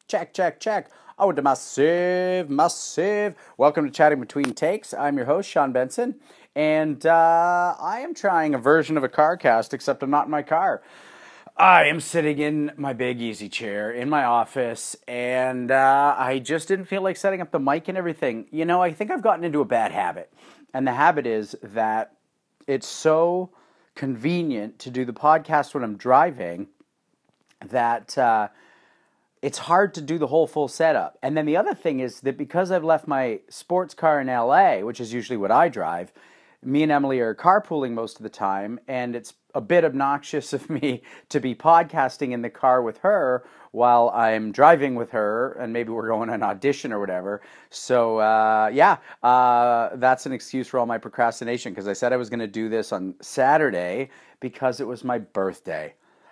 Check, check, check. Oh, the massive, massive. Welcome to Chatting Between Takes. I'm your host, Sean Benson, and I am trying a version of a car cast, except I'm not in my car. I am sitting in my big easy chair in my office, and I just didn't feel like setting up the mic and everything. You know, I think I've gotten into a bad habit, and the habit is that it's so convenient to do the podcast when I'm driving that it's hard to do the whole full setup. And then the other thing is that because I've left my sports car in LA, which is usually what I drive, me and Emily are carpooling most of the time, and it's a bit obnoxious of me to be podcasting in the car with her while I'm driving with her, and maybe we're going to an audition or whatever. So, that's an excuse for all my procrastination because I said I was going to do this on Saturday because it was my birthday.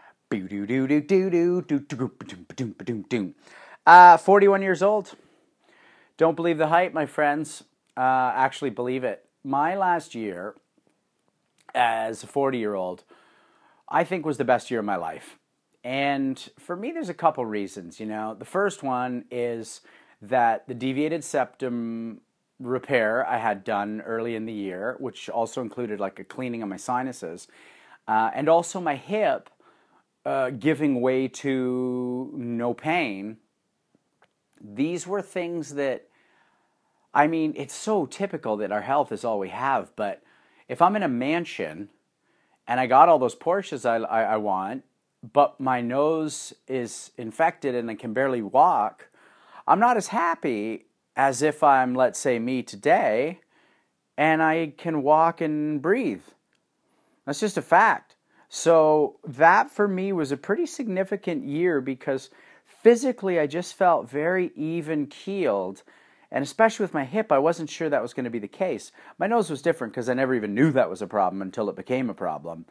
41 years old. Don't believe the hype, my friends. Actually believe it. My last year as a 40-year-old, I think was the best year of my life. And for me, there's a couple reasons, you know. The first one is that the deviated septum repair I had done early in the year, which also included like a cleaning of my sinuses, and also my hip giving way to no pain. These were things that, I mean, it's so typical that our health is all we have, but if I'm in a mansion and I got all those Porsches I want, but my nose is infected and I can barely walk, I'm not as happy as if I'm, let's say, me today and I can walk and breathe. That's just a fact. So that for me was a pretty significant year because physically I just felt very even keeled. And especially with my hip, I wasn't sure that was going to be the case. My nose was different because I never even knew that was a problem until it became a problem.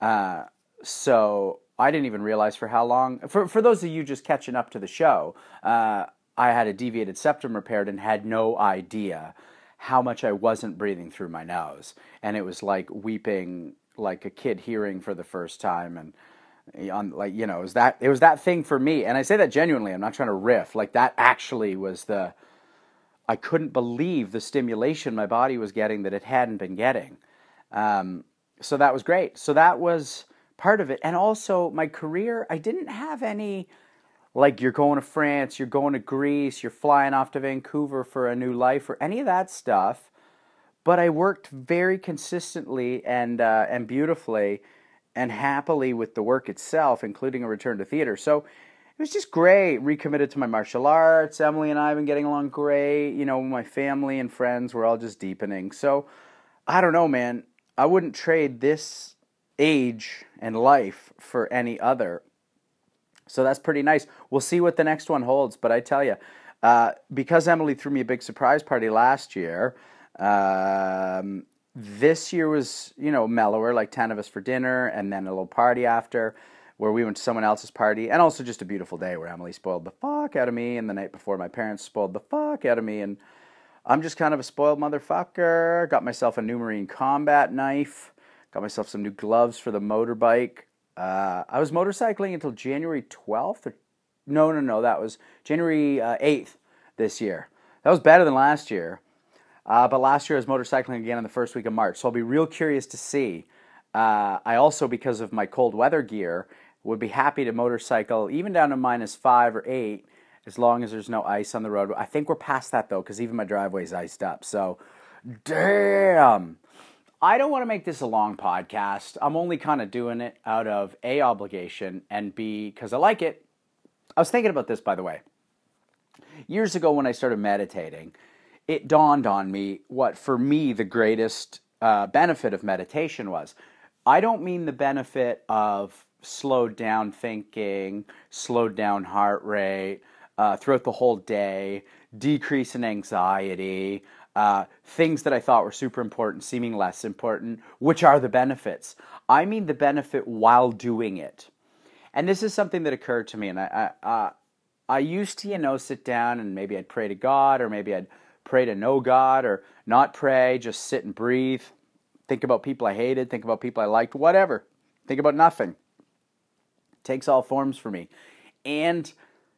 So I didn't even realize for how long. For those of you just catching up to the show, I had a deviated septum repaired and had no idea how much I wasn't breathing through my nose. And it was like weeping like a kid hearing for the first time, and on, like, you know, it was that thing for me. And I say that genuinely. I'm not trying to riff. Like, that actually was the, I couldn't believe the stimulation my body was getting that it hadn't been getting. So that was great. So that was part of it. And also my career, I didn't have any, like, you're going to France, you're going to Greece, you're flying off to Vancouver for a new life or any of that stuff. But I worked very consistently and beautifully and happily with the work itself, including a return to theater. So it was just great. Recommitted to my martial arts. Emily and I have been getting along great. You know, my family and friends were all just deepening. So I don't know, man. I wouldn't trade this age and life for any other. So that's pretty nice. We'll see what the next one holds. But I tell you, because Emily threw me a big surprise party last year, this year was, you know, mellower, like 10 of us for dinner and then a little party after where we went to someone else's party, and also just a beautiful day where Emily spoiled the fuck out of me, and the night before my parents spoiled the fuck out of me, and I'm just kind of a spoiled motherfucker. Got myself a new Marine Combat knife, got myself some new gloves for the motorbike. I was motorcycling until January 12th, or no, that was January 8th this year. That was better than last year. But last year I was motorcycling again in the first week of March, so I'll be real curious to see. I also, because of my cold weather gear, would be happy to motorcycle even down to -5 or 8 as long as there's no ice on the road. I think we're past that though, because even my driveway's iced up. So, damn. I don't want to make this a long podcast. I'm only kind of doing it out of A, obligation, and B, because I like it. I was thinking about this, by the way. Years ago when I started meditating, it dawned on me what, for me, the greatest benefit of meditation was. I don't mean the benefit of slowed down thinking, slowed down heart rate throughout the whole day, decrease in anxiety, things that I thought were super important seeming less important, which are the benefits. I mean the benefit while doing it. And this is something that occurred to me, and I used to, you know, sit down and maybe I'd pray to God, or maybe I'd pray to no God, or not pray, just sit and breathe, think about people I hated, think about people I liked, whatever. Think about nothing. It takes all forms for me. And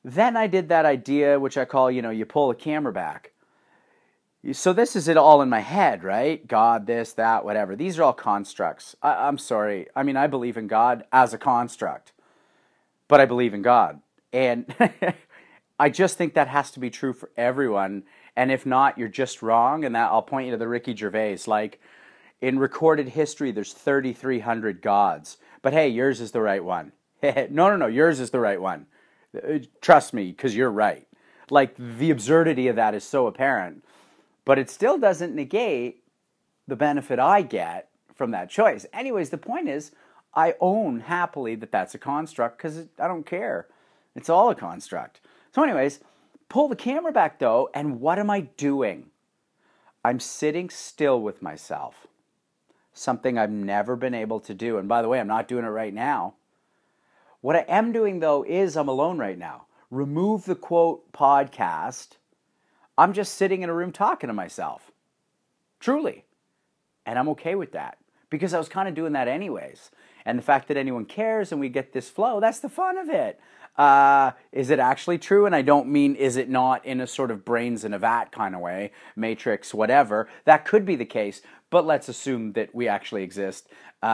Then I did that idea, which I call, you pull the camera back. So this is it all in my head, right? God, this, that, whatever. These are all constructs. I'm sorry. I mean, I believe in God as a construct, but I believe in God. And I just think that has to be true for everyone. And if not, you're just wrong. And that I'll point you to the Ricky Gervais. Like, in recorded history, there's 3,300 gods. But hey, yours is the right one. No, yours is the right one. Trust me, because you're right. Like, the absurdity of that is so apparent. But it still doesn't negate the benefit I get from that choice. Anyways, the point is, I own happily that that's a construct because I don't care. It's all a construct. So anyways, pull the camera back though, and what am I doing? I'm sitting still with myself. Something I've never been able to do. And by the way, I'm not doing it right now. What I am doing though is I'm alone right now. Remove the quote podcast. I'm just sitting in a room talking to myself. Truly. And I'm okay with that because I was kind of doing that anyways. And the fact that anyone cares and we get this flow, that's the fun of it. Is it actually true? And I don't mean is it not in a sort of brains in a vat kind of way, Matrix, whatever. That could be the case, but let's assume that we actually exist.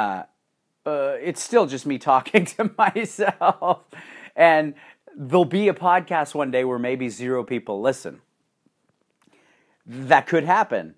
It's still just me talking to myself. And there'll be a podcast one day where maybe 0 people listen. That could happen.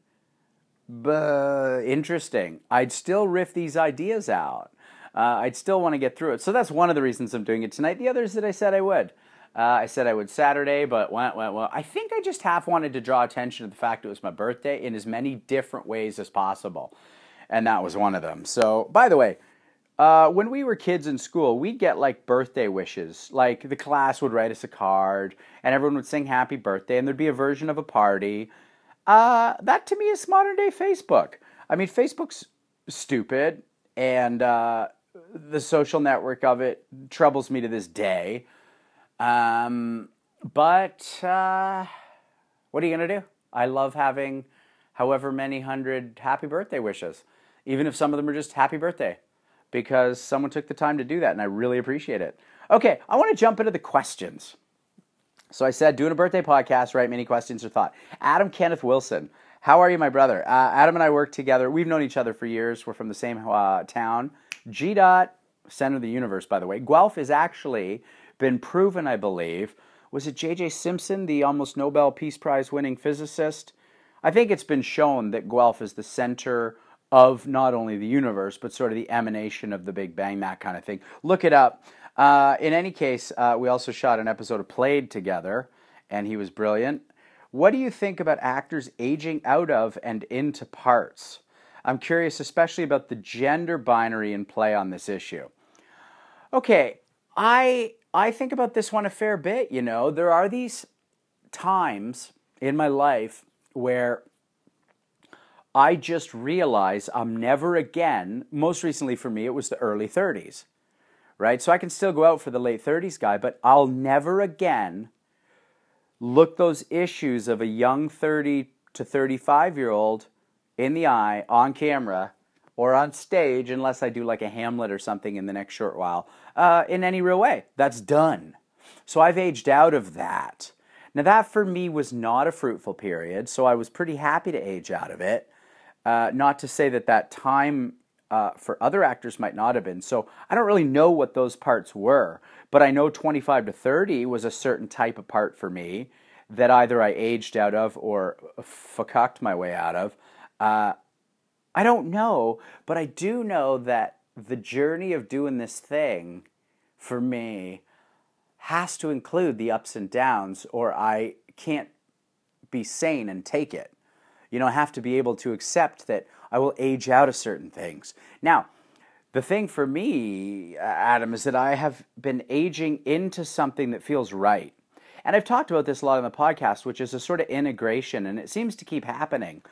But interesting. I'd still riff these ideas out. I'd still want to get through it. So that's one of the reasons I'm doing it tonight. The other is that I said I would. I said I would Saturday, but well. I think I just half wanted to draw attention to the fact it was my birthday in as many different ways as possible. And that was one of them. So, by the way, when we were kids in school, we'd get like birthday wishes. Like the class would write us a card, and everyone would sing happy birthday, and there'd be a version of a party. That to me is modern day Facebook. I mean, Facebook's stupid, and the social network of it troubles me to this day. But what are you going to do? I love having however many hundred happy birthday wishes, even if some of them are just happy birthday, because someone took the time to do that, and I really appreciate it. Okay, I want to jump into the questions. So I said, doing a birthday podcast, write many questions or thought. Adam Kenneth Wilson, how are you, my brother? Adam and I work together. We've known each other for years. We're from the same town. G-Dot, center of the universe, by the way. Guelph has actually been proven, I believe. Was it J.J. Simpson, the almost Nobel Peace Prize winning physicist? I think it's been shown that Guelph is the center of not only the universe, but sort of the emanation of the Big Bang, that kind of thing. Look it up. In any case, we also shot an episode of Played together, and he was brilliant. What do you think about actors aging out of and into parts? I'm curious especially about the gender binary in play on this issue. Okay, I think about this one a fair bit, you know. There are these times in my life where I just realize I'm never again, most recently for me, it was the early 30s. Right? So I can still go out for the late 30s guy, but I'll never again look those issues of a young 30 to 35-year-old in the eye on camera or on stage, unless I do like a Hamlet or something in the next short while, in any real way. That's done. So I've aged out of that. Now that for me was not a fruitful period, so I was pretty happy to age out of it. Not to say that time for other actors might not have been. So I don't really know what those parts were, but I know 25 to 30 was a certain type of part for me that either I aged out of or fucked my way out of. I don't know, but I do know that the journey of doing this thing for me has to include the ups and downs, or I can't be sane and take it. You know, I have to be able to accept that I will age out of certain things. Now, the thing for me, Adam, is that I have been aging into something that feels right. And I've talked about this a lot on the podcast, which is a sort of integration, and it seems to keep happening.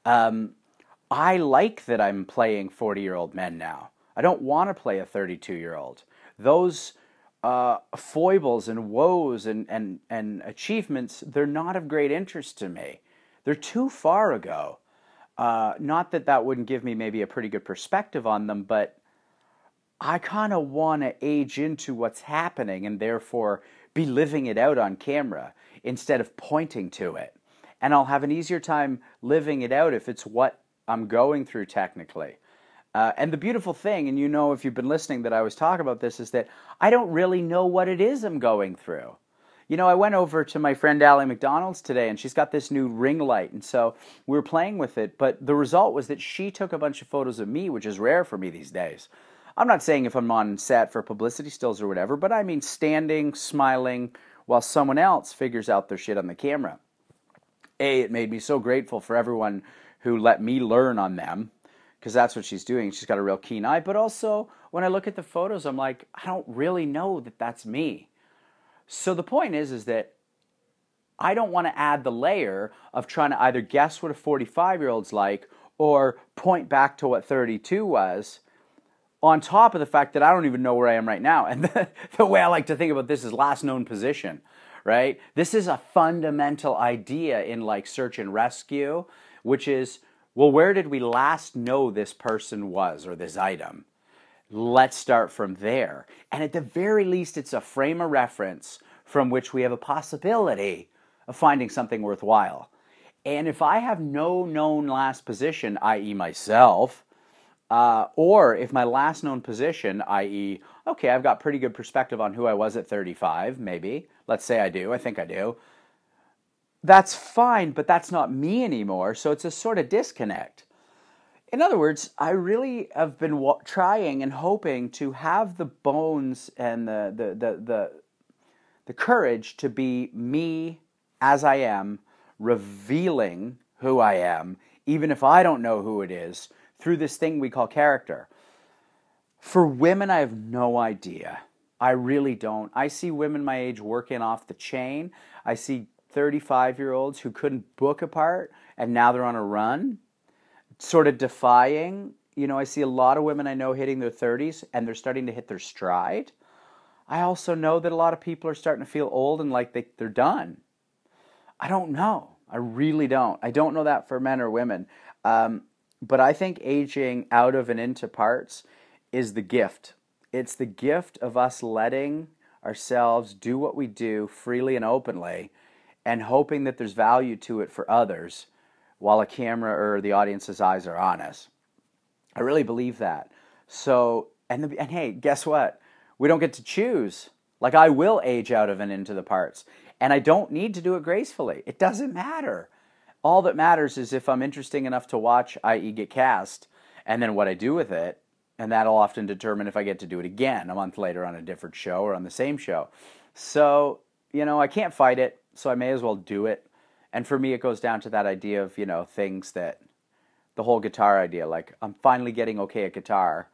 I like that I'm playing 40-year-old men now. I don't want to play a 32-year-old. Those foibles and woes and achievements, they're not of great interest to me. They're too far ago. Not that wouldn't give me maybe a pretty good perspective on them, but I kind of want to age into what's happening and therefore be living it out on camera instead of pointing to it. And I'll have an easier time living it out if it's what I'm going through technically. And the beautiful thing, and you know if you've been listening that I always talk about this, is that I don't really know what it is I'm going through. You know, I went over to my friend Allie McDonald's today, and she's got this new ring light, and so we were playing with it, but the result was that she took a bunch of photos of me, which is rare for me these days. I'm not saying if I'm on set for publicity stills or whatever, but I mean standing, smiling, while someone else figures out their shit on the camera. It made me so grateful for everyone who let me learn on them, because that's what she's doing. She's got a real keen eye. But also, when I look at the photos, I'm like, I don't really know that that's me. So the point is that I don't want to add the layer of trying to either guess what a 45-year-old's like or point back to what 32 was, on top of the fact that I don't even know where I am right now. And the way I like to think about this is last known position, right? This is a fundamental idea in like search and rescue, which is, well, where did we last know this person was or this item? Let's start from there. And at the very least, it's a frame of reference from which we have a possibility of finding something worthwhile. And if I have no known last position, i.e. myself, or if my last known position, i.e., okay, I've got pretty good perspective on who I was at 35, maybe. Let's say I do. I think I do. That's fine, but that's not me anymore, so it's a sort of disconnect. In other words, I really have been trying and hoping to have the bones and the courage to be me as I am, revealing who I am, even if I don't know who it is, through this thing we call character. For women, I have no idea. I really don't. I see women my age working off the chain. I see 35-year-olds who couldn't book a part, and now they're on a run, sort of defying. You know, I see a lot of women I know hitting their 30s, and they're starting to hit their stride. I also know that a lot of people are starting to feel old and like they're done. I don't know. I really don't. I don't know that for men or women. But I think aging out of and into parts is the gift. It's the gift of us letting ourselves do what we do freely and openly, and hoping that there's value to it for others while a camera or the audience's eyes are on us. I really believe that. So, and hey, guess what? We don't get to choose. Like, I will age out of and into the parts. And I don't need to do it gracefully. It doesn't matter. All that matters is if I'm interesting enough to watch, i.e. get cast, and then what I do with it, and that'll often determine if I get to do it again a month later on a different show or on the same show. So, you know, I can't fight it, so I may as well do it. And for me, it goes down to that idea of, you know, things that, the whole guitar idea, like, I'm finally getting okay at guitar.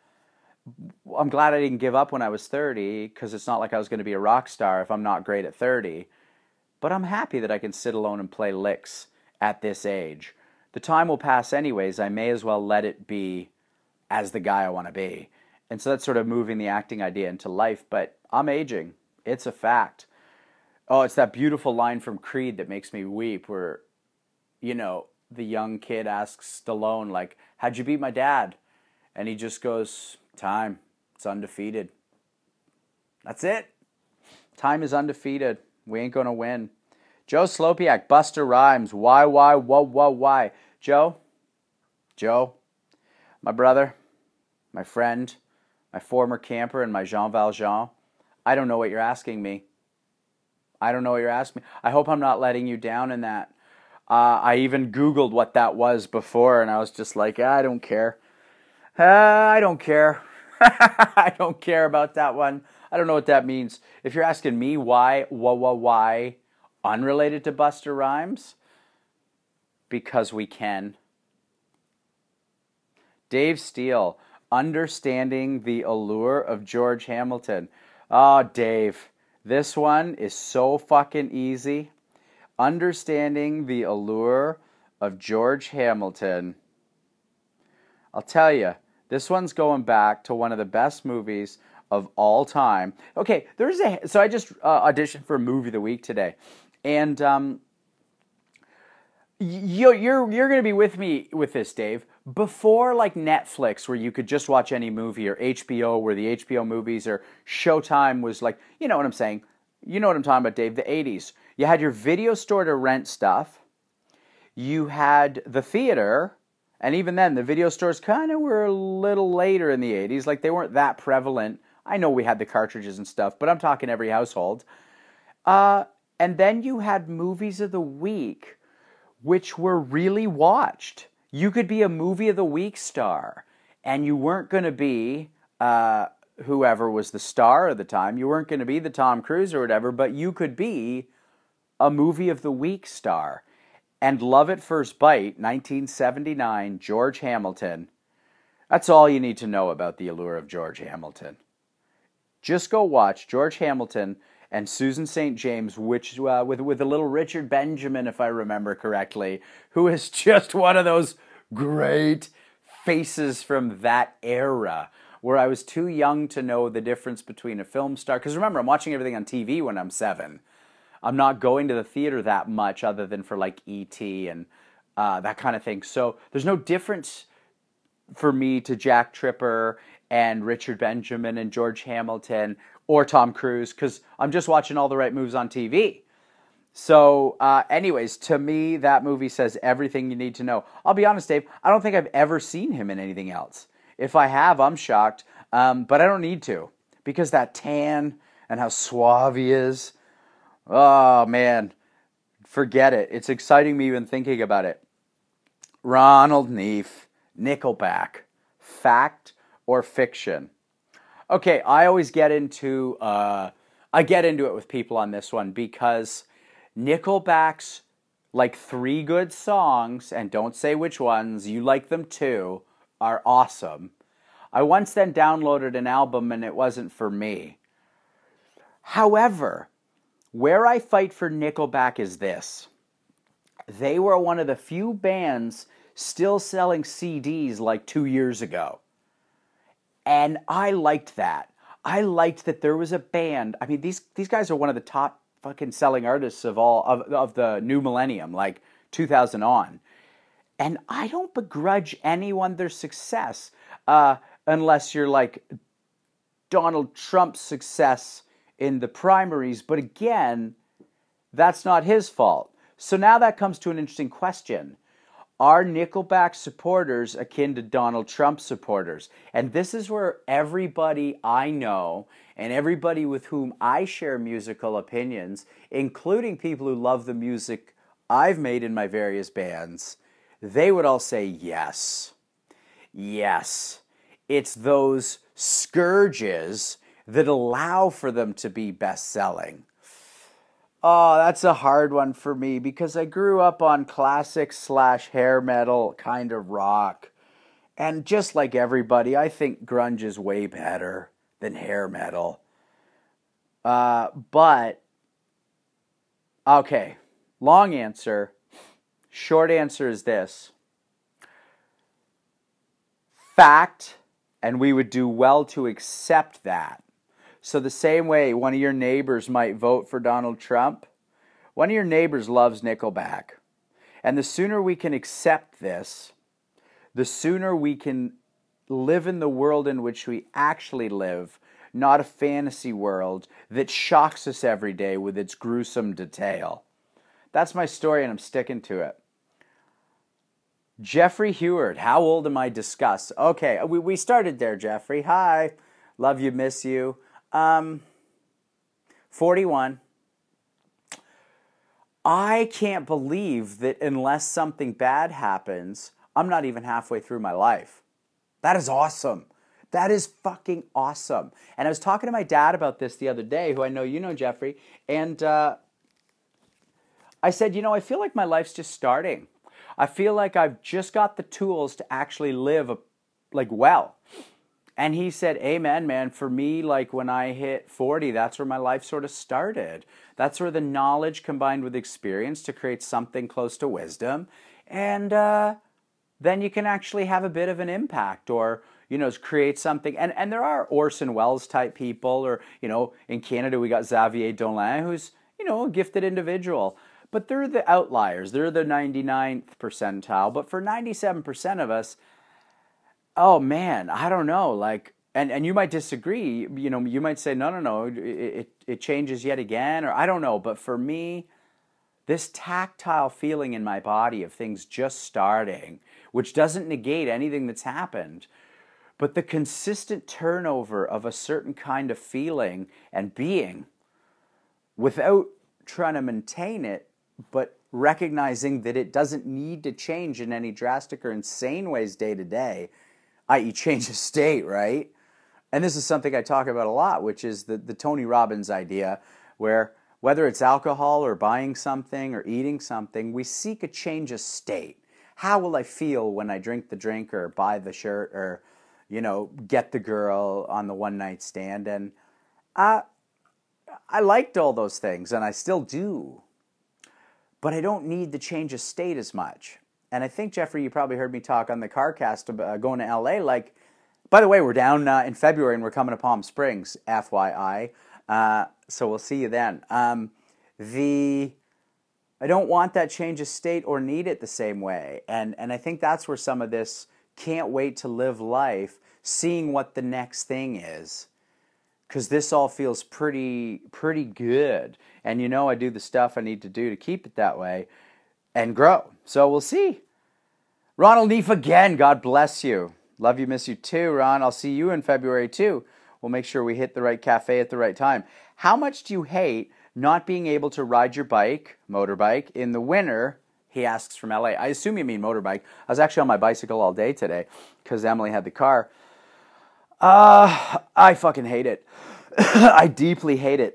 I'm glad I didn't give up when I was 30, because it's not like I was going to be a rock star if I'm not great at 30. But I'm happy that I can sit alone and play licks at this age. The time will pass anyways. I may as well let it be as the guy I want to be. And so that's sort of moving the acting idea into life. But I'm aging. It's a fact. Oh, it's that beautiful line from Creed that makes me weep where, you know, the young kid asks Stallone, like, how'd you beat my dad? And he just goes, time. It's undefeated. That's it. Time is undefeated. We ain't going to win. Joe Slopiak, Buster Rhymes. Why? Joe, my brother, my friend, my former camper, and my Jean Valjean. I don't know what you're asking me. I hope I'm not letting you down in that. I even Googled what that was before, and I was just like, I don't care. I don't care. I don't care about that one. I don't know what that means. If you're asking me why, unrelated to Buster Rhymes, because we can. Dave Steele, understanding the allure of George Hamilton. Oh, Dave, this one is so fucking easy. Understanding the allure of George Hamilton. I'll tell you, this one's going back to one of the best movies of all time. Okay, so I just auditioned for a movie of the week today, and you're going to be with me with this, Dave. Before, like, Netflix, where you could just watch any movie, or HBO, where the HBO movies, or Showtime was like, you know what I'm saying, You know what I'm talking about, Dave, the 80s. You had your video store to rent stuff. You had the theater, and even then, the video stores kind of were a little later in the 80s. Like, they weren't that prevalent. I know we had the cartridges and stuff, but I'm talking every household. Uh, and then you had movies of the week, which were really watched. You could be a movie of the week star, and you weren't going to be whoever was the star at the time. You weren't going to be the Tom Cruise or whatever, but you could be a movie of the week star. And Love at First Bite, 1979, George Hamilton. That's all you need to know about the allure of George Hamilton. Just go watch George Hamilton and Susan St. James, which with a little Richard Benjamin, if I remember correctly, who is just one of those great faces from that era, where I was too young to know the difference between a film star. Because remember, I'm watching everything on TV when I'm 7. I'm not going to the theater that much other than for like E.T. and that kind of thing. So there's no difference for me to Jack Tripper and Richard Benjamin and George Hamilton or Tom Cruise because I'm just watching all the right moves on TV. So anyways, to me, that movie says everything you need to know. I'll be honest, Dave, I don't think I've ever seen him in anything else. If I have, I'm shocked, but I don't need to because that tan and how suave he is. Oh, man, forget it. It's exciting me even thinking about it. Ronald Neef, Nickelback, fact or fiction? Okay, I always get into it with people on this one because Nickelback's like 3 good songs, and don't say which ones, you like them too, are awesome. I once then downloaded an album and it wasn't for me. However, where I fight for Nickelback is this. They were one of the few bands still selling CDs like 2 years ago. And I liked that. I liked that there was a band. I mean, these guys are one of the top fucking selling artists of all of the new millennium, like 2000 on. And I don't begrudge anyone their success, unless you're like Donald Trump's success in the primaries. But again, that's not his fault. So now that comes to an interesting question. Are Nickelback supporters akin to Donald Trump supporters? And this is where everybody I know and everybody with whom I share musical opinions, including people who love the music I've made in my various bands, they would all say yes. Yes. It's those scourges that allow for them to be best-selling. Oh, that's a hard one for me because I grew up on classic / hair metal kind of rock. And just like everybody, I think grunge is way better than hair metal. But, okay, long answer. Short answer is this. Fact, and we would do well to accept that. So the same way one of your neighbors might vote for Donald Trump, one of your neighbors loves Nickelback. And the sooner we can accept this, the sooner we can live in the world in which we actually live, not a fantasy world that shocks us every day with its gruesome detail. That's my story and I'm sticking to it. Jeffrey Heward, how old am I? Discuss. Okay, we started there, Jeffrey. Hi, love you, miss you. 41. I can't believe that unless something bad happens, I'm not even halfway through my life. That is awesome. That is fucking awesome. And I was talking to my dad about this the other day, who I know you know, Jeffrey, and I said, I feel like my life's just starting. I feel like I've just got the tools to actually live well. And he said, amen, man. For me, like when I hit 40, that's where my life sort of started. That's where the knowledge combined with experience to create something close to wisdom. And then you can actually have a bit of an impact or, create something. And there are Orson Welles type people or, in Canada we got Xavier Dolan, who's, a gifted individual. But they're the outliers. They're the 99th percentile. But for 97% of us, oh man, I don't know. Like and you might disagree. You know, you might say, no, it changes yet again, or I don't know. But for me, this tactile feeling in my body of things just starting, which doesn't negate anything that's happened, but the consistent turnover of a certain kind of feeling and being without trying to maintain it, but recognizing that it doesn't need to change in any drastic or insane ways day to day, i.e. change of state, right? And this is something I talk about a lot, which is the Tony Robbins idea, where whether it's alcohol or buying something or eating something, we seek a change of state. How will I feel when I drink the drink or buy the shirt or, get the girl on the one night stand? And I liked all those things, and I still do. But I don't need the change of state as much. And I think, Jeffrey, you probably heard me talk on the CarCast about going to LA. Like, by the way, we're down in February, and we're coming to Palm Springs, FYI. So we'll see you then. I don't want that change of state or need it the same way. And I think that's where some of this can't wait to live life, seeing what the next thing is. Because this all feels pretty good. And I do the stuff I need to do to keep it that way and grow. So we'll see. Ronald Neef again, God bless you. Love you, miss you too, Ron. I'll see you in February too. We'll make sure we hit the right cafe at the right time. How much do you hate not being able to ride your motorbike, in the winter? He asks from LA. I assume you mean motorbike. I was actually on my bicycle all day today because Emily had the car. I fucking hate it. I deeply hate it.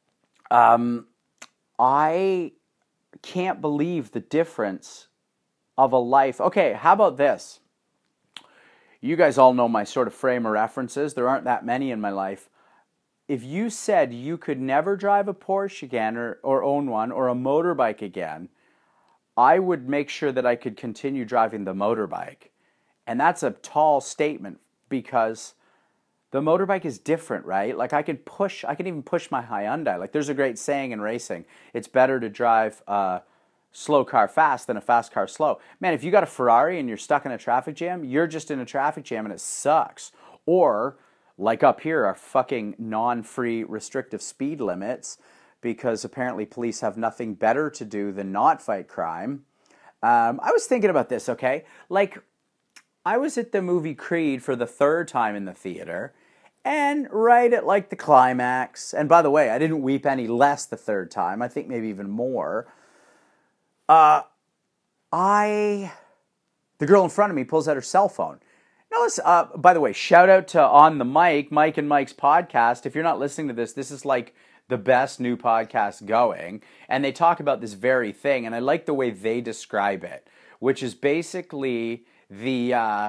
I can't believe the difference of a life. Okay, how about this? You guys all know my sort of frame of references. There aren't that many in my life. If you said you could never drive a Porsche again or own one or a motorbike again, I would make sure that I could continue driving the motorbike. And that's a tall statement because the motorbike is different, right? Like I can even push my Hyundai. Like there's a great saying in racing. It's better to drive a slow car fast than a fast car slow. Man, if you got a Ferrari and you're stuck in a traffic jam, you're just in a traffic jam and it sucks. Or, like up here, our fucking non-free restrictive speed limits, because apparently police have nothing better to do than not fight crime. I was thinking about this, okay? Like, I was at the movie Creed for the third time in the theater, and right at like the climax, and by the way, I didn't weep any less the third time, I think maybe even more. The girl in front of me pulls out her cell phone. Now, listen, by the way, shout out to On the Mic, Mike and Mike's podcast. If you're not listening to this, this is like the best new podcast going. And they talk about this very thing. And I like the way they describe it, which is basically the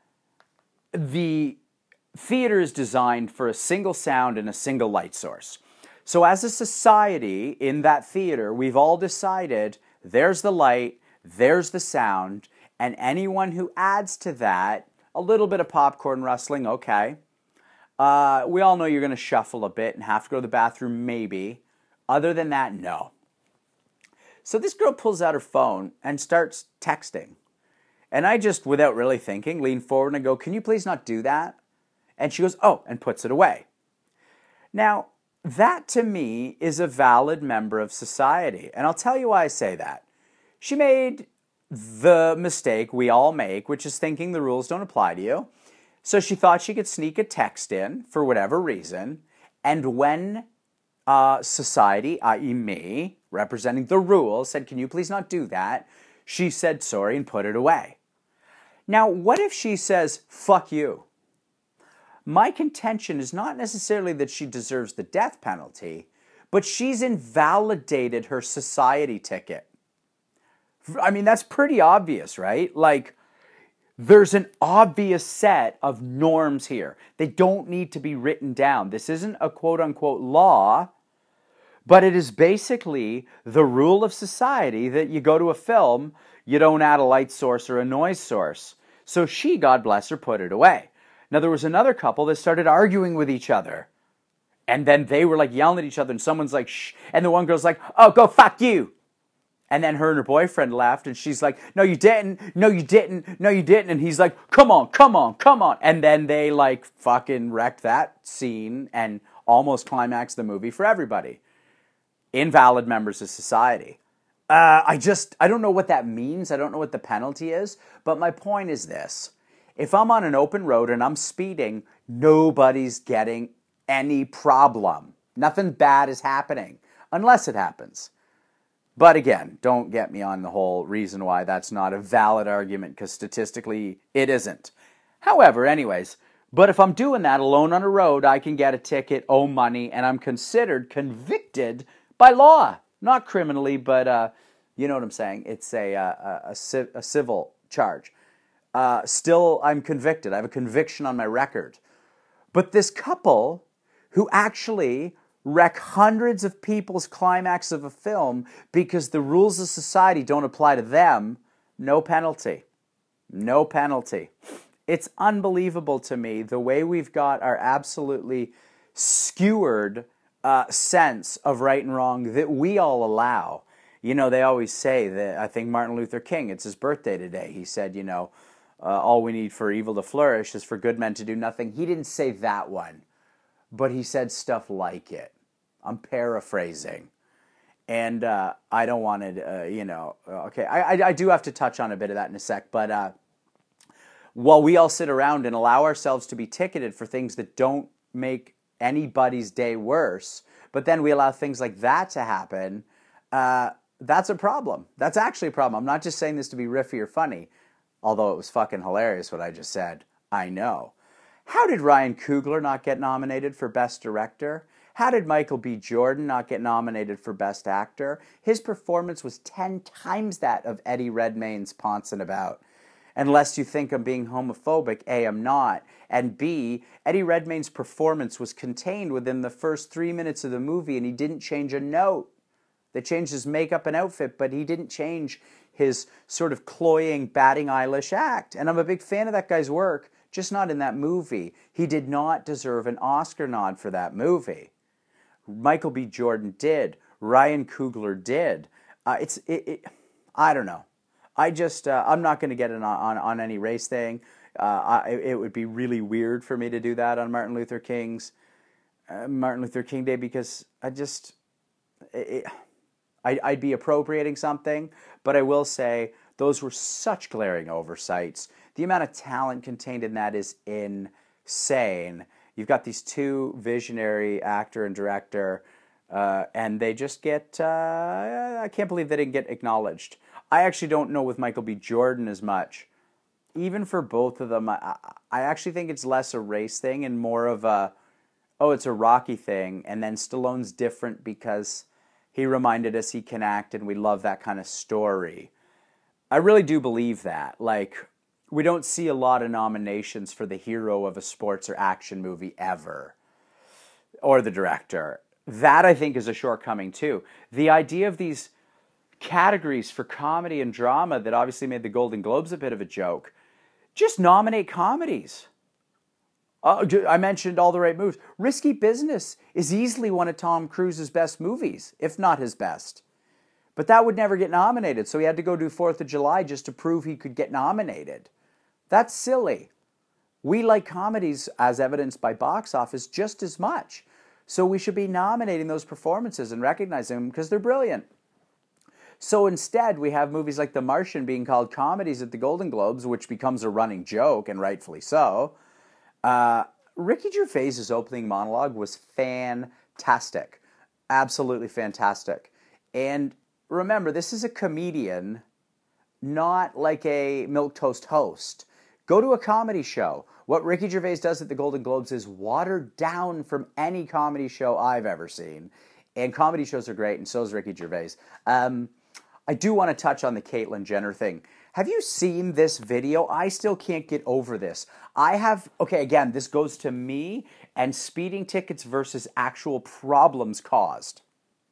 theater is designed for a single sound and a single light source. So as a society in that theater, we've all decided there's the light, there's the sound, and anyone who adds to that, a little bit of popcorn rustling, okay. We all know you're going to shuffle a bit and have to go to the bathroom, maybe. Other than that, no. So this girl pulls out her phone and starts texting. And I just, without really thinking, lean forward and I go, can you please not do that? And she goes, oh, and puts it away. Now, that to me is a valid member of society. And I'll tell you why I say that. She made the mistake we all make, which is thinking the rules don't apply to you. So she thought she could sneak a text in for whatever reason. And when society, i.e. me, representing the rules, said, can you please not do that? She said sorry and put it away. Now, what if she says, fuck you? My contention is not necessarily that she deserves the death penalty, but she's invalidated her society ticket. I mean, that's pretty obvious, right? Like, there's an obvious set of norms here. They don't need to be written down. This isn't a quote-unquote law, but it is basically the rule of society that you go to a film, you don't add a light source or a noise source. So she, God bless her, put it away. Now, there was another couple that started arguing with each other. And then they were like yelling at each other and someone's like, shh. And the one girl's like, oh, go fuck you. And then her and her boyfriend left, and she's like, no, you didn't, no, you didn't, no, you didn't. And he's like, come on, come on, come on. And then they like fucking wrecked that scene and almost climaxed the movie for everybody. Invalid members of society. I don't know what that means. I don't know what the penalty is. But my point is this. If I'm on an open road and I'm speeding, nobody's getting any problem. Nothing bad is happening unless it happens. But again, don't get me on the whole reason why that's not a valid argument, because statistically it isn't. However, anyways, but if I'm doing that alone on a road, I can get a ticket, owe money, and I'm considered convicted by law. Not criminally, but you know what I'm saying. It's a civil charge. Still, I'm convicted. I have a conviction on my record. But this couple who actually wreck hundreds of people's climax of a film because the rules of society don't apply to them, no penalty. No penalty. It's unbelievable to me the way we've got our absolutely skewered sense of right and wrong that we all allow. You know, they always say that, I think Martin Luther King, it's his birthday today. He said, you know, all we need for evil to flourish is for good men to do nothing. He didn't say that one, but he said stuff like it. I'm paraphrasing. And I don't want to, okay, I do have to touch on a bit of that in a sec, but while we all sit around and allow ourselves to be ticketed for things that don't make anybody's day worse, but then we allow things like that to happen, that's a problem. That's actually a problem. I'm not just saying this to be riffy or funny, although it was fucking hilarious what I just said. I know. How did Ryan Coogler not get nominated for Best Director? How did Michael B. Jordan not get nominated for Best Actor? His performance was 10 times that of Eddie Redmayne's Pouncing About. Unless you think I'm being homophobic, A, I'm not. And B, Eddie Redmayne's performance was contained within the first 3 minutes of the movie, and he didn't change a note. They changed his makeup and outfit, but he didn't change his sort of cloying, batting eyelash act. And I'm a big fan of that guy's work, just not in that movie. He did not deserve an Oscar nod for that movie. Michael B. Jordan did. Ryan Coogler did. I don't know. I'm not going to get on any race thing. It would be really weird for me to do that on Martin Luther King Day, because I'd be appropriating something. But I will say those were such glaring oversights. The amount of talent contained in that is insane. You've got these two visionary actor and director, and they just get, I can't believe they didn't get acknowledged. I actually don't know with Michael B. Jordan as much. Even for both of them, I actually think it's less a race thing and more of it's a Rocky thing. And then Stallone's different because he reminded us he can act and we love that kind of story. I really do believe that. Like, we don't see a lot of nominations for the hero of a sports or action movie ever, or the director. That, I think, is a shortcoming, too. The idea of these categories for comedy and drama that obviously made the Golden Globes a bit of a joke, just nominate comedies. I mentioned All the Right Moves. Risky Business is easily one of Tom Cruise's best movies, if not his best. But that would never get nominated, so he had to go do 4th of July just to prove he could get nominated. That's silly. We like comedies, as evidenced by box office, just as much. So we should be nominating those performances and recognizing them because they're brilliant. So instead, we have movies like The Martian being called comedies at the Golden Globes, which becomes a running joke, and rightfully so. Ricky Gervais's opening monologue was fantastic. Absolutely fantastic. And remember, this is a comedian, not like a milquetoast host. Go to a comedy show. What Ricky Gervais does at the Golden Globes is watered down from any comedy show I've ever seen. And comedy shows are great, and so is Ricky Gervais. I do want to touch on the Caitlyn Jenner thing. Have you seen this video? I still can't get over this. Again, this goes to me and speeding tickets versus actual problems caused.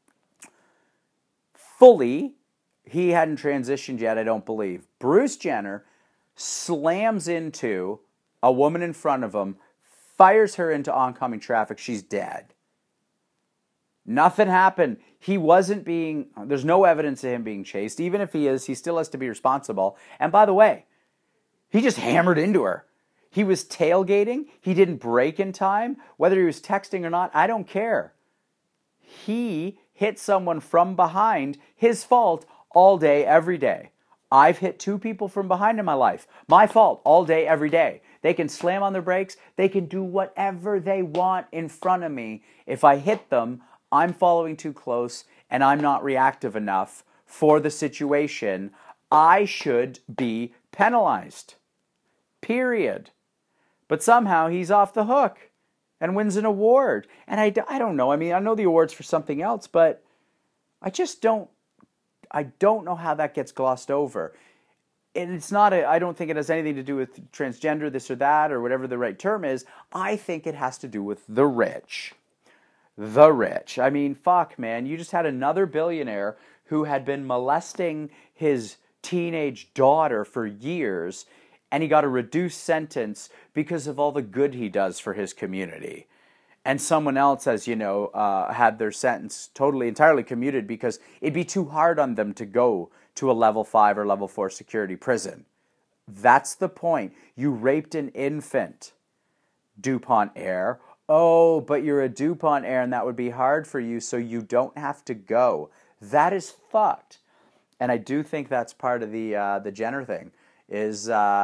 Fully, he hadn't transitioned yet, I don't believe. Bruce Jenner slams into a woman in front of him, fires her into oncoming traffic. She's dead. Nothing happened. He wasn't being, there's no evidence of him being chased. Even if he is, he still has to be responsible. And by the way, he just hammered into her. He was tailgating. He didn't brake in time. Whether he was texting or not, I don't care. He hit someone from behind, his fault, all day, every day. I've hit 2 people from behind in my life. My fault, all day, every day. They can slam on their brakes. They can do whatever they want in front of me. If I hit them, I'm following too close and I'm not reactive enough for the situation. I should be penalized. Period. But somehow he's off the hook and wins an award. And I don't know. I mean, I know the award's for something else, but I don't know how that gets glossed over. And it's not, I don't think it has anything to do with transgender, this or that, or whatever the right term is. I think it has to do with the rich. The rich. I mean, fuck, man. You just had another billionaire who had been molesting his teenage daughter for years, and he got a reduced sentence because of all the good he does for his community. And someone else has, had their sentence totally, entirely commuted because it'd be too hard on them to go to a level 5 or level 4 security prison. That's the point. You raped an infant, DuPont heir. Oh, but you're a DuPont heir and that would be hard for you, so you don't have to go. That is fucked. And I do think that's part of the Jenner thing is,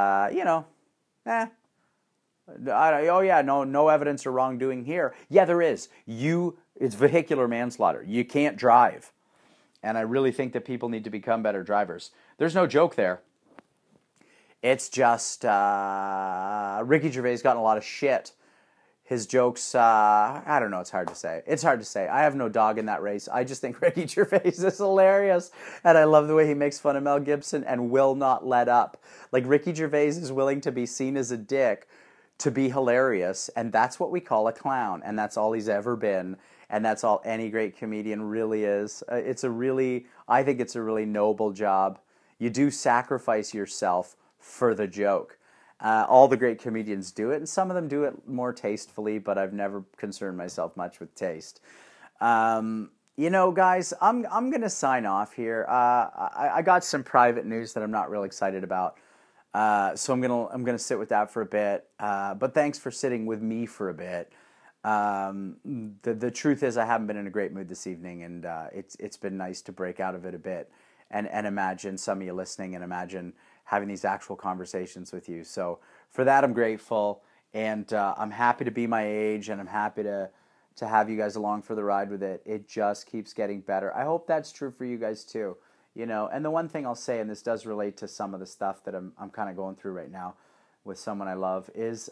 no evidence of wrongdoing here. Yeah, there is. It's vehicular manslaughter. You can't drive. And I really think that people need to become better drivers. There's no joke there. It's just Ricky Gervais gotten a lot of shit. His jokes, I don't know, it's hard to say. It's hard to say. I have no dog in that race. I just think Ricky Gervais is hilarious. And I love the way he makes fun of Mel Gibson and will not let up. Like, Ricky Gervais is willing to be seen as a dick to be hilarious, and that's what we call a clown, and that's all he's ever been, and that's all any great comedian really is. I think it's a really noble job. You do sacrifice yourself for the joke. All the great comedians do it, and some of them do it more tastefully, but I've never concerned myself much with taste. Guys, I'm going to sign off here. I got some private news that I'm not real excited about. So I'm gonna sit with that for a bit. But thanks for sitting with me for a bit. The truth is I haven't been in a great mood this evening, and it's been nice to break out of it a bit and imagine some of you listening and imagine having these actual conversations with you. So for that I'm grateful, and I'm happy to be my age, and I'm happy to have you guys along for the ride with it. It just keeps getting better. I hope that's true for you guys too. And the one thing I'll say, and this does relate to some of the stuff that I'm kind of going through right now with someone I love, is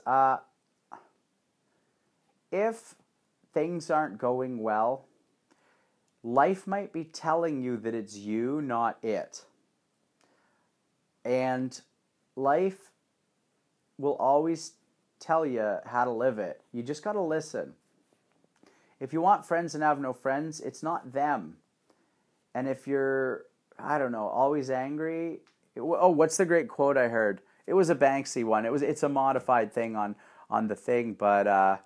if things aren't going well, life might be telling you that it's you, not it. And life will always tell you how to live it. You just got to listen. If you want friends and have no friends, it's not them. And if you're, I don't know, always angry. What's the great quote I heard? It was a Banksy one. It's a modified thing on the thing, but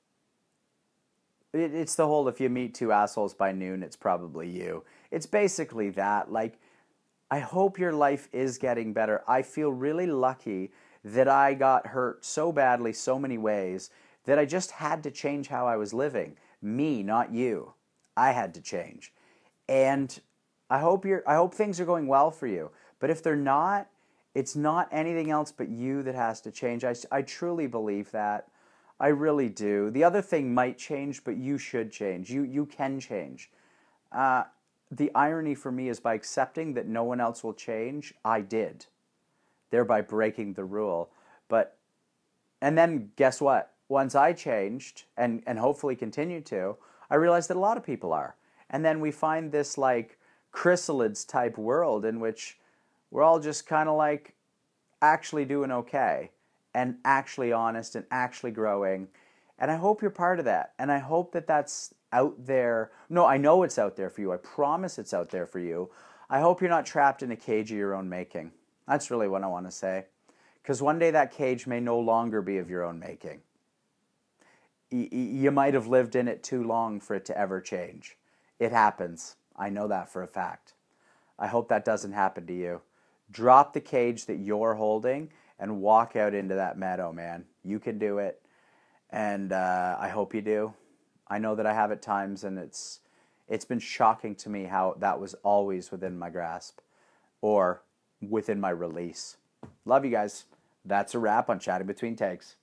it's the whole, if you meet 2 assholes by noon, it's probably you. It's basically that. Like, I hope your life is getting better. I feel really lucky that I got hurt so badly, so many ways, that I just had to change how I was living. Me, not you. I had to change. And I hope things are going well for you. But if they're not, it's not anything else but you that has to change. I truly believe that. I really do. The other thing might change, but you should change. You can change. The irony for me is by accepting that no one else will change, I did, thereby breaking the rule. And then guess what? Once I changed, and hopefully continue to, I realized that a lot of people are. And then we find this like chrysalids type world in which we're all just kind of like actually doing okay and actually honest and actually growing. And I hope you're part of that. And I hope that that's out there. No, I know it's out there for you. I promise it's out there for you. I hope you're not trapped in a cage of your own making. That's really what I want to say. Because one day that cage may no longer be of your own making. you might have lived in it too long for it to ever change. It happens. I know that for a fact. I hope that doesn't happen to you. Drop the cage that you're holding and walk out into that meadow, man. You can do it, and I hope you do. I know that I have at times, and it's been shocking to me how that was always within my grasp or within my release. Love you guys. That's a wrap on Chatting Between Takes.